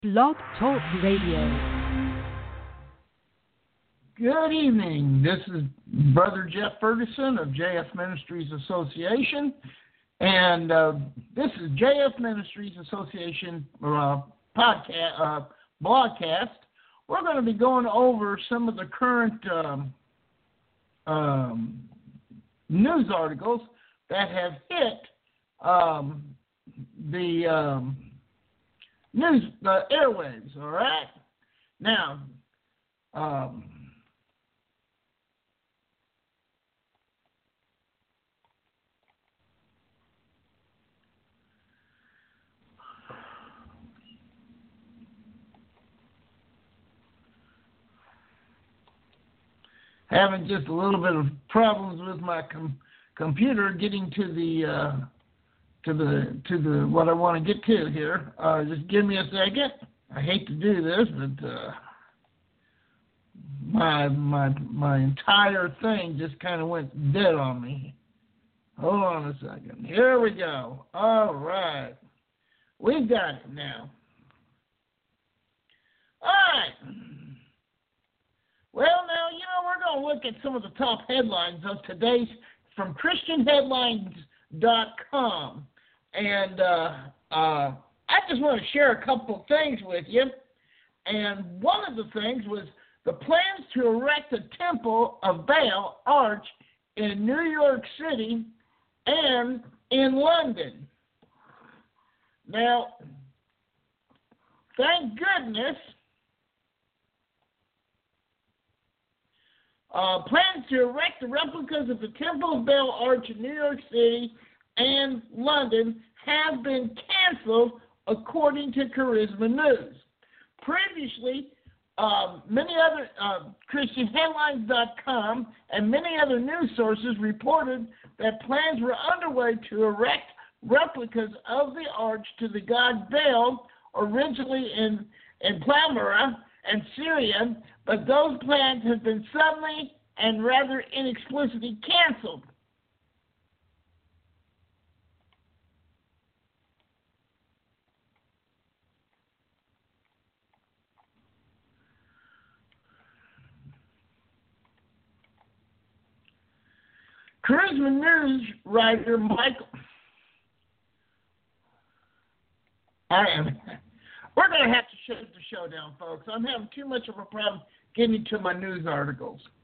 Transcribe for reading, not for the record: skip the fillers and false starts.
Blog Talk Radio. Good evening. This is Brother Jeff Ferguson of JF Ministries Association, and this is JF Ministries Association podcast broadcast. We're going to be going over some of the current news articles that have hit the airwaves. All right. Now, having just a little bit of problems with my computer getting to the what I want to get to here. Just give me a second. I hate to do this, but my entire thing just kind of went dead on me. Hold on a second. Here we go. All right, we got it now. All right. Well, now, we're going to look at some of the top headlines of today's from ChristianHeadlines.com. And I just want to share a couple of things with you. And one of the things was the plans to erect a Temple of Baal Arch in New York City and in London. Now, thank goodness, plans to erect the replicas of the Temple of Baal Arch in New York City and London have been canceled, according to Charisma News. Previously, many other ChristianHeadlines.com and many other news sources reported that plans were underway to erect replicas of the arch to the god Baal, originally in Palmyra and Syria, but those plans have been suddenly and rather inexplicitly canceled. Charisma News writer Michael. We're going to have to shut the show down, folks. I'm having too much of a problem getting to my news articles.